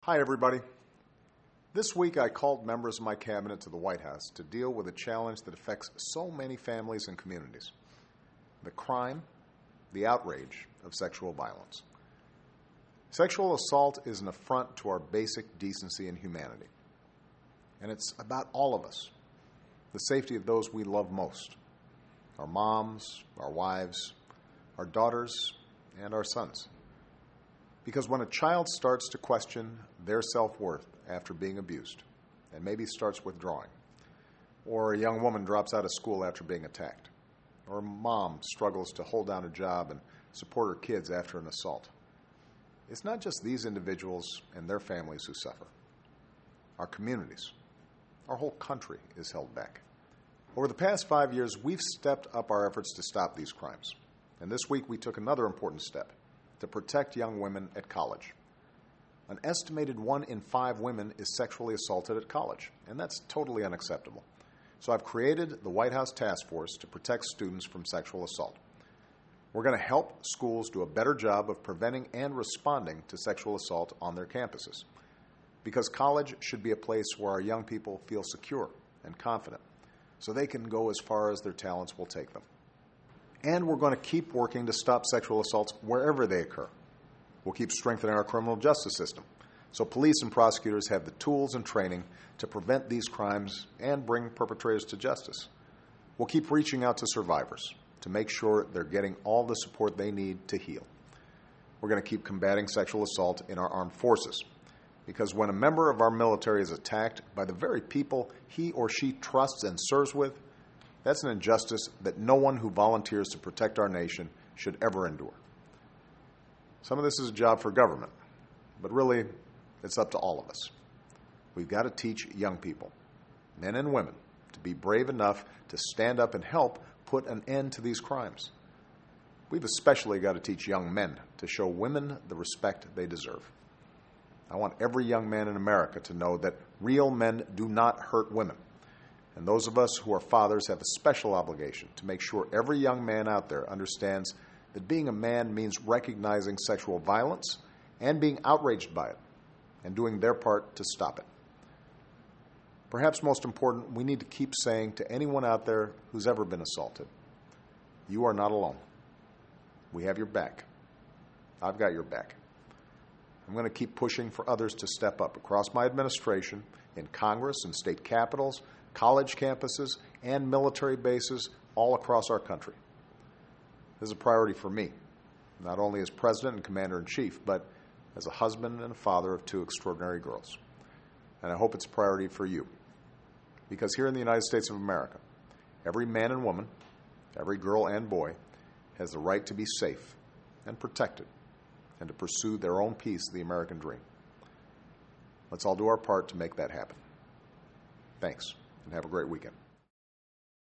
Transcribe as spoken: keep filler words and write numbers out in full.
Hi, everybody. This week I called members of my cabinet to the White House to deal with a challenge that affects so many families and communities: the crime, the outrage of sexual violence. Sexual assault is an affront to our basic decency and humanity. And it's about all of us, the safety of those we love most: our moms, our wives, our daughters, and our sons. Because when a child starts to question their self-worth after being abused, and maybe starts withdrawing, or a young woman drops out of school after being attacked, or a mom struggles to hold down a job and support her kids after an assault, it's not just these individuals and their families who suffer. Our communities, our whole country is held back. Over the past five years, we've stepped up our efforts to stop these crimes. And this week we took another important step: to protect young women at college. An estimated one in five women is sexually assaulted at college, and that's totally unacceptable. So I've created the White House Task Force to protect students from sexual assault. We're going to help schools do a better job of preventing and responding to sexual assault on their campuses, because college should be a place where our young people feel secure and confident, so they can go as far as their talents will take them. And we're going to keep working to stop sexual assaults wherever they occur. We'll keep strengthening our criminal justice system, so police and prosecutors have the tools and training to prevent these crimes and bring perpetrators to justice. We'll keep reaching out to survivors to make sure they're getting all the support they need to heal. We're going to keep combating sexual assault in our armed forces, because when a member of our military is attacked by the very people he or she trusts and serves with, that's an injustice that no one who volunteers to protect our nation should ever endure. Some of this is a job for government, but really, it's up to all of us. We've got to teach young people, men and women, to be brave enough to stand up and help put an end to these crimes. We've especially got to teach young men to show women the respect they deserve. I want every young man in America to know that real men do not hurt women. And those of us who are fathers have a special obligation to make sure every young man out there understands that being a man means recognizing sexual violence and being outraged by it and doing their part to stop it. Perhaps most important, we need to keep saying to anyone out there who's ever been assaulted, you are not alone. We have your back. I've got your back. I'm going to keep pushing for others to step up across my administration, in Congress and state capitals, college campuses, and military bases all across our country. This is a priority for me, not only as President and Commander-in-Chief, but as a husband and a father of two extraordinary girls. And I hope it's a priority for you, because here in the United States of America, every man and woman, every girl and boy, has the right to be safe and protected and to pursue their own piece of the American dream. Let's all do our part to make that happen. Thanks, and have a great weekend.